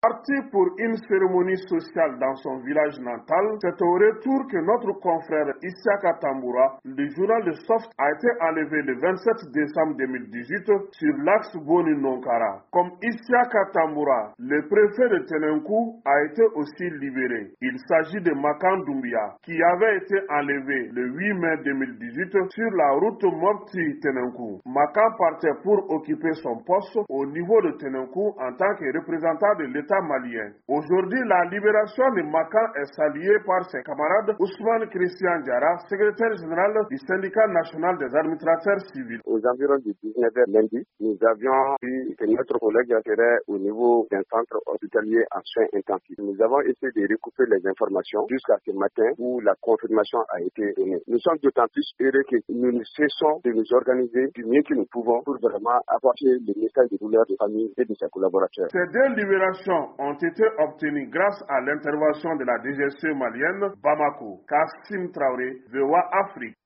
Parti pour une cérémonie sociale dans son village natal, c'est au retour que notre confrère Isiaka Tamboura, le journal de Soft, a été enlevé le 27 décembre 2018 sur l'axe Boni-Nonkara. Comme Isiaka Tamboura, le préfet de Tenenkou a été aussi libéré. Il s'agit de Makan Doumbia, qui avait été enlevé le 8 mai 2018 sur la route Mopti-Tenenkou. Makan partait pour occuper son poste au niveau de Tenenkou en tant que représentant de l'État malien. Aujourd'hui, la libération de Makan est saluée par ses camarades Ousmane Christian Diarra, secrétaire général du syndicat national des administrateurs civils. Aux environs du 19h lundi, nous avions vu que notre collègue serait au niveau d'un centre hospitalier en soins intensifs. Nous avons essayé de recouper les informations jusqu'à ce matin où la confirmation a été donnée. Nous sommes d'autant plus heureux que nous ne cessons de nous organiser du mieux que nous pouvons pour vraiment apporter le message de douleur des familles et de ses collaborateurs. Ces deux libérations ont été obtenues grâce à l'intervention de la DGC malienne Bamako. Kassim Traoré, VOA Afrique.